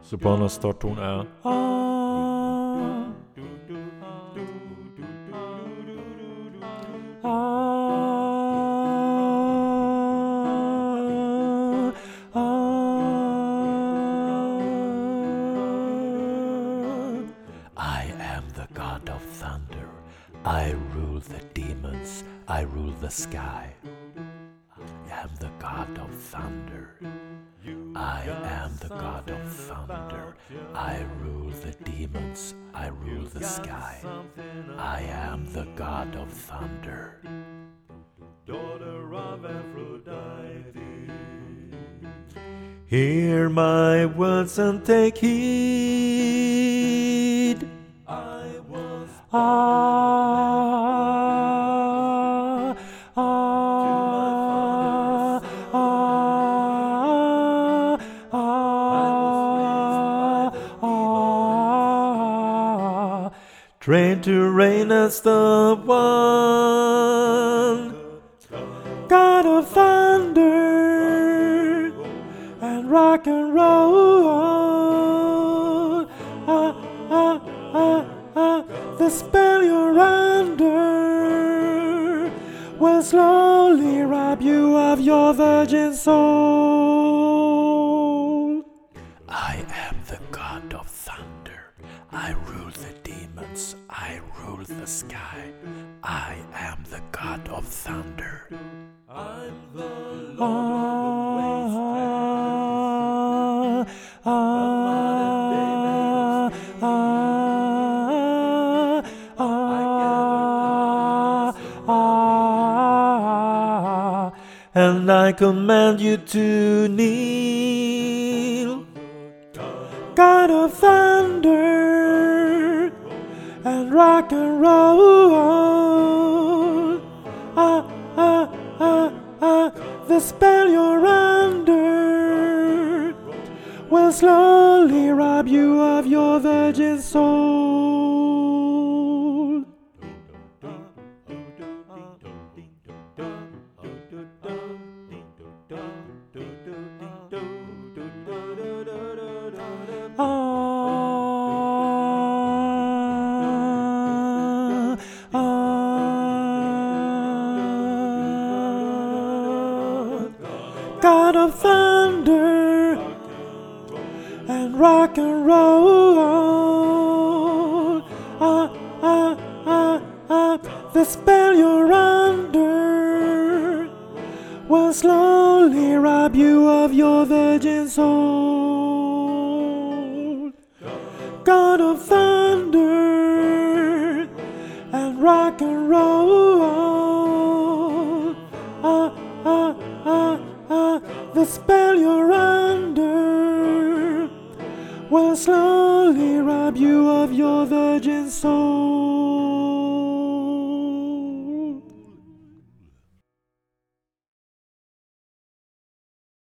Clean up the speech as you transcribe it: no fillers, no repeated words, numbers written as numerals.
Sopranos startton är I am the god of thunder. I rule the demons. I rule the sky. I am the god of thunder. I am the god of thunder. I rule the demons. I rule the sky. I am the god of thunder. Daughter of Aphrodite. Hear my words and take heed. I was trained to reign as the one God of thunder and rock and roll. The spell you're under will slowly rob you of your virgin soul. I am the god of thunder. I rule the demons. I rule the sky. I am the god of thunder. I'm the Lord of the and I command you to kneel, God of thunder and rock and roll. The spell you're under will slowly rob you of your virgin soul. God of thunder and rock and roll. The spell you're under will slowly rob you of your virgin soul. God of thunder and rock and roll. The spell you're under will slowly rob you of your virgin soul.